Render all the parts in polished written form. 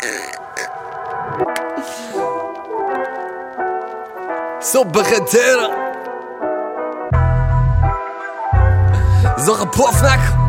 صبح خطر زاق پاف نکن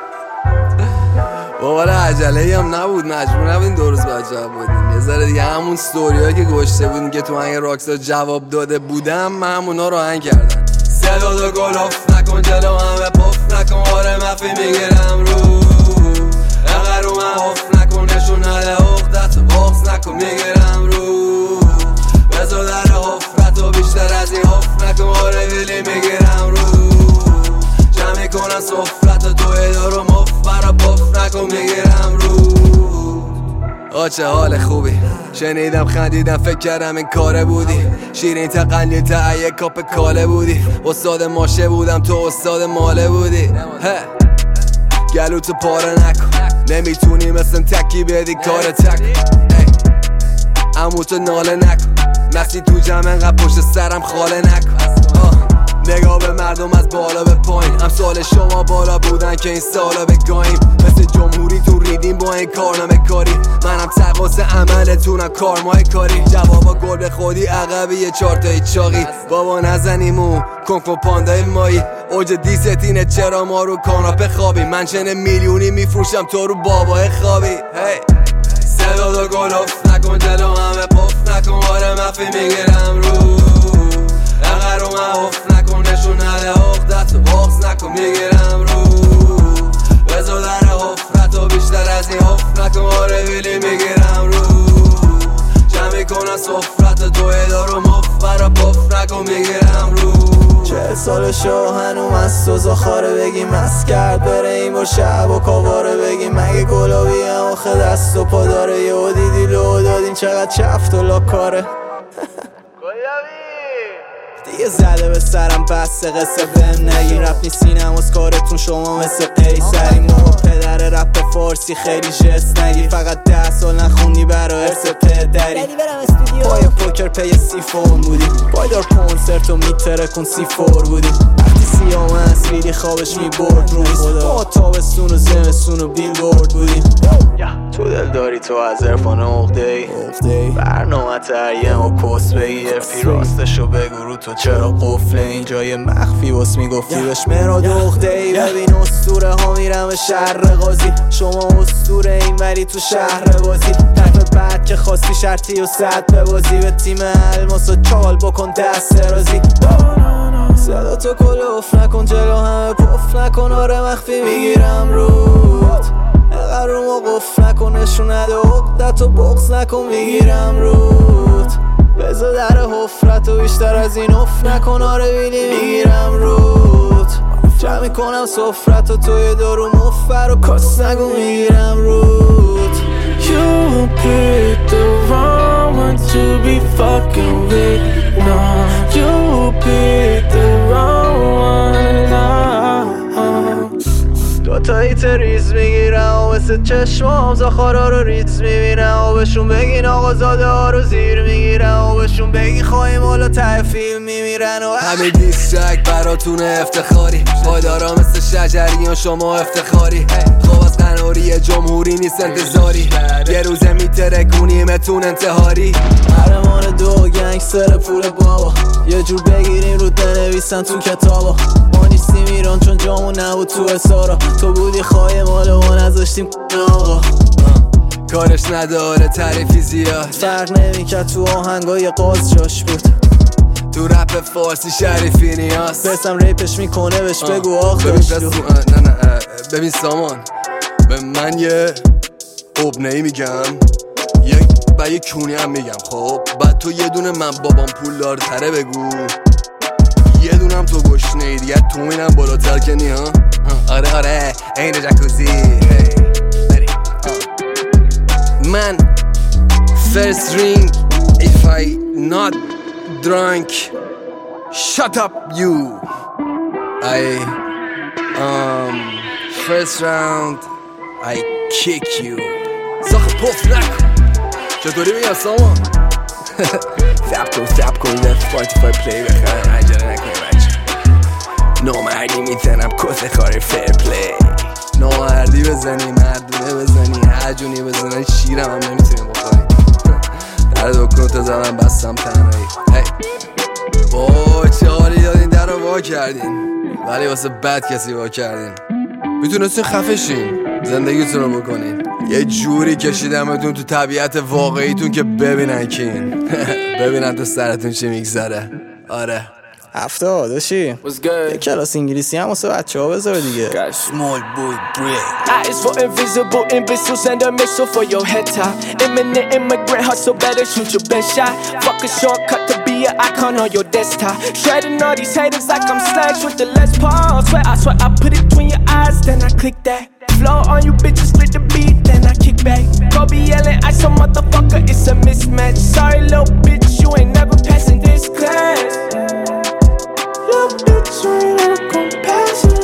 بالا عجله هم نبود، مجبور نبودیم 2 روز باید جواب بودیم. یه ذره دیگه همون ستوریایی که گوشته بودیم که تو آهنگ راکستار جواب داده بودم، من همونا رو آهنگ کردم. صدا دو گل اف نکن جلو همه پاف نکن، آره مفی میگیرم رو اقر رو من اف نکن، نشون نده اخدت باخص نکن میگیرم رو بزا در حفرت و بیشتر از این حف نکن، آره ویلی میگیرم رو جمعی کنن صفرت و توی دارو مف برا پاف نکن میگیرم رو. چه حال خوبی شنیدم خندیدم فکر کردم این کاره بودی، شیرین تقلیل تا یک کاپ کاله بودی، استاد ماشه بودم تو استاد ماله بودی. گلوتو پاره نکن نمیتونی مثل تکی بدی کار تک، امو تو ناله نکن نسی تو جمع انقدر پشت سرم خاله نکن. نگاه به مردم از بالا به پایین، امثال شما بالا بودن که این سالا بگاهیم، مثل جمهوری تو ریدیم با این کارنامه کاری، منم تقاس عملتونم کارمای کاری، جوابا گل به خودی عقبی یه 4 تایی چاقی، بابا نزنیمو کنکو پاندای مایی، اوج دیستینه چرا ما رو کاناپه خوابی، من چنه میلیونی میفروشم تو رو بابای خوابی. صدا دو گل اف نکن جلو همه پاف نکن، آره مفی میگیرم رو اقر رو من اف نکن، نشون نده اخدت و باخص نکن میگیرم رو بزا در حفرت و بیشتر از این حف نکن، آره ویلی میگیرم رو جمعی کنن صفرت و توی دارو مف برا پاف نکن میگیرم رو. 40 سال شو هنوم از تو زخاره بگیم مست کرد بره این بار شب و کاباره بگیم مگه گلابی هم آخه دست و پا داره، یه دیدی لو دادین چقدر چفت و لاکاره دیگه زده به سرم بسته قصه بهم نگین، رفت نیستینم از کارتون شما مثل قیصرین، ما پدر رپ فارسی خیلی جست نگی، فقط 10 سال نخوندی برا ارث پدری، پای پوکر پی سیفون بودی، پایدار کنسرت و میتره کن C4 بودی، وقتی سیام اسویلی خوابش میبرد رو خدا، ما تابستون و زمستون و بیلبورد بودیم، تو دل داری تو از عرفان عقده‌ای برنامه تریم و کس بگیر پی راستشو بگو رو تو چرا قفله، این جای مخفی بس میگفتی بهش مراد عقده‌ای، ببین اسطوره ها میرم به شهر قاضی، شما اسطوره این ولی تو شهر بازی، طرف بعد که خواستی شرطی و صد ببازی، به تیم الماس و چال بکن دست رازی، صدا تو کل اف نکن جلو همه پف نکن، آره مخفی میگیرم رود اقر رو ما قفل نکن، نشون نده عقدت و بغض نکن میگیرم رود بزا در حفرت و بیشتر از این اف نکن، آره ویلی میگیرم رود جمعی کنم صفرت و توی دارو مفر و کاس نگو میگیرم رود. You picked the wrong one to be fucking with, no. You picked the wrong one, دوتاییت ریز میگیرم و مثل چشمام زخارا رو ریز میبینم و بهشون بگین آقا زاده ها رو زیر میگیرم و بهشون بگین خواهیم حالا ته فیلم میمیرن و همه دیسترک براتون افتخاری، پایدارا مثل شجریان شما افتخاری، خواب از قناری جمهوری نیست انتظاری، یه روزه میترکونیمتون انتحاری، قهرمان دو گنگستر پول بابا، یه جور بگیریم رو بنویسن تو کتابا، ما نیستیم ایران چون جامون نبود تو اسارا، تو بودی خواهی مالو ما نذاشتیم آقا، کارش نداره تعریفی زیاد، فرق نمیکرد تو آهنگای قاز جاش بود، تو رپ فارسی شریفی نیاز، برسم ریپش میکنه بهش بگو آخرش دو. نه ببین سامان، به من یه ابنهی میگم یه کونی هم میگم، خب بعد تو یه دونه من بابام پولدار تره بگو، یه دونم تو گشنه دیگه تو اینم بالاتر کنی ها، آره این جکوزی من first ring if I not drunk shut up you I first round I kick you زخ پف نکن چطوری بگم سامان ثب کن لفت 45 پلی بخرم عجله نکنی بچه نامردی میزنم کس خاری فیر پلی، نامردی بزنی مردونه بزنی هر جونی بزنی شیرم هم نمیتونیم زدم بستم تنهایی. چه حالی دادین در رو وا کردین، ولی واسه بد کسی وا کردین. میتونستین خفشین، زندگیتون رو بکنین. یه جوری کشیدمتون تو طبیعت واقعیتون که ببینن کین. ببینن تو سرتون چی میگذره. آره 70 داشتی یه کلاس انگلیسی هم واسه بچه ها بذار دیگه. Small boy break. Eyes for invisible imbeciles and a missile for your head top. Imminent immigrant hustle, better shoot your best shot. Fuck a shortcut to be an icon on your desktop. Shredding all these haters like I'm Slash with the Les Paul. Swear I put it between your eyes, then I click that. Flow on you bitches, split the beat, then I kick back. Kobe yelling, I some motherfucker, it's a mismatch. Sorry little bitch, you ain't never passing this class. Little bitch, you ain't never gon' pass it.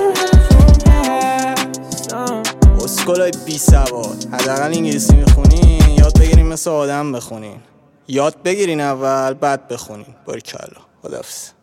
اسکولای بی سواد، حداقل انگلیسی میخونین یاد بگیرین مثل آدم بخونین. یاد بگیرین اول بعد بخونین. باریکلا. خداحافظ.